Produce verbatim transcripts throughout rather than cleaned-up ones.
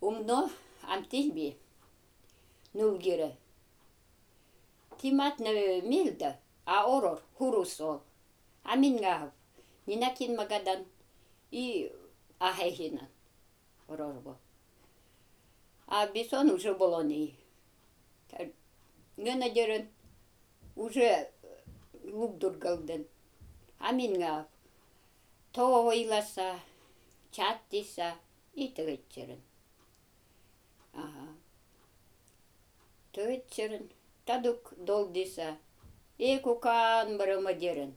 Умно амтилби нулгире. Тимат не милда, а орор хурусо. Амингав. Нинакин магадан и ахехина орорго. А бисон уже болони. Ненадерен уже лугдургалден. Амингав. То ойласа, чаттиса и төгетчерен. Ага. Төгетчерен. Тадук долдиса. И кукан барамадерен.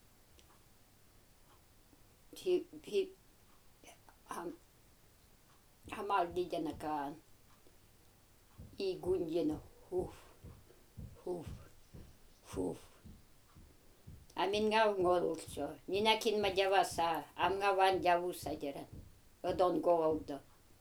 Хамал дидянакан. И гундина. Хуф. Хуф. Хуф. Амингав голулчо. Нинакин мадяваса. Амгаван дявуса дерен. Одон голда.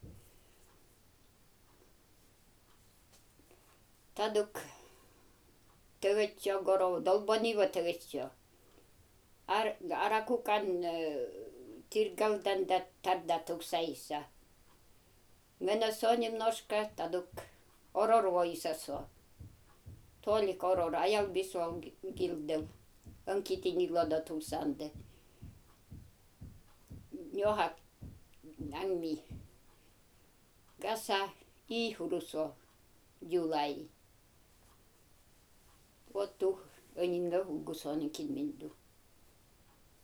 Тадук төгетчо горов. Долбонива төгетчо. Аракукан тиргалдан да тарда туксайса. Геносо немножко тадук орор войсасо. Толик орор. Аял бисуал гилдел. Анкитинилода тусанде. Ньохак ангми. Гаса и хурусо. Юлай. Вот тух önünde Hugo Sonic in Mindu.